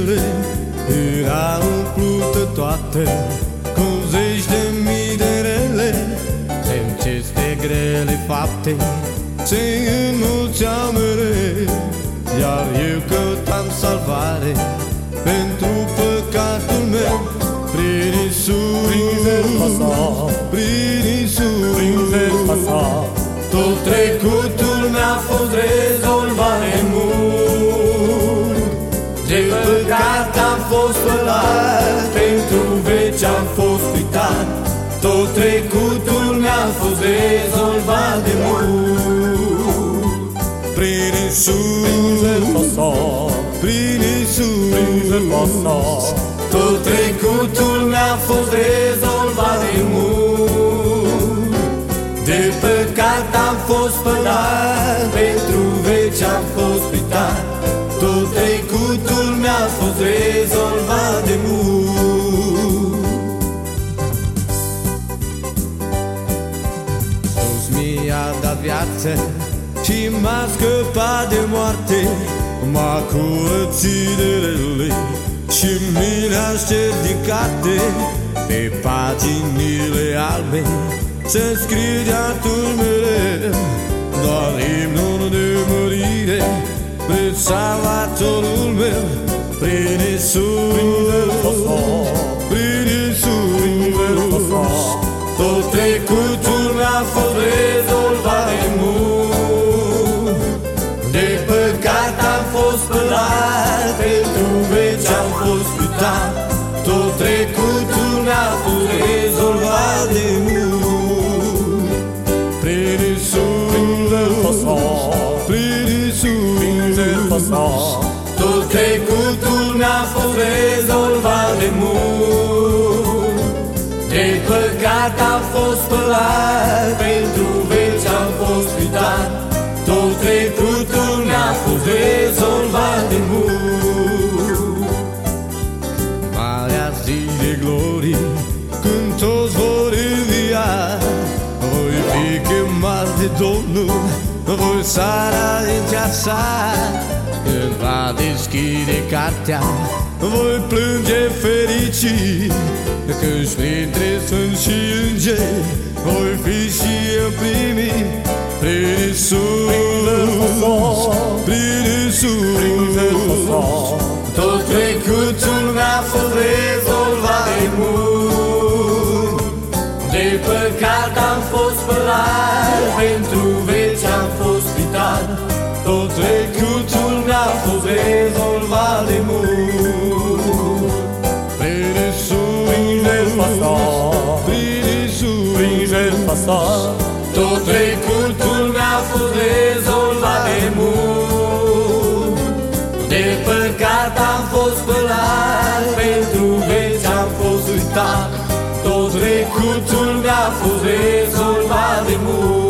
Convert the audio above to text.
zilele era umplută toată cu zeci de mii de rele. În aceste grele fapte se înmulțeau mereu, iar eu căutam salvare pentru păcatul meu. Prin Iisus, prin Iisus, tot trecutul mi-a fost rezolvat de mult. De păcat am fost spălat, pentru veci am fost uitat. Tot trecutul mi-a fost rezolvat de mult. Prin Iisus, prin Iisus, tot trecutul mi-a fost rezolvat de mult. De păcat am fost spălat, pentru veci am fost uitat. Tot trecutul mi-a fost rezolvat de mult. Iisus mi-a dat viață și m-a scăpat de moarte, m-a curățit de rele și mi-a șters din carte. Pe paginile albe să scrie de atunci mereu doar imnul de mărire spre Salvatorul meu. Prin Iisus, prin Iisus, tot trecutul mi-a fost rezolvat de mult. De păcat am fost spălat, pentru veci am fost uitat. Tot trecutul mi-a fost rezolvat de mult. Prin Iisus, prin Iisus, tot trecutul mi-a fost rezolvat de mult. De păcat am fost spălat, pentru veci am fost uitat. Tot trecutul mi-a fost rezolvat de mult. Marea zi de glorie, când toți vor învia, voi fi chemat de Domnul, voi sara din casa. Când va deschide cartea, voi plânge fericit, căci printre sfânți și îngeri voi fi și eu primit. Prin Iisus, prin Iisus, tot trecutul mi-a fost rezolvat de mult. De păcat am fost spălat, pentru veci am fost uitat. Tot trecutul mi-a fost rezolvat de mult. Prin Iisus, prin Iisus, tot trecutul mi-a fost rezolvat de mult. De păcat am fost spălat, pentru veci am fost uitat. Tot trecutul mi-a fost rezolvat de mult.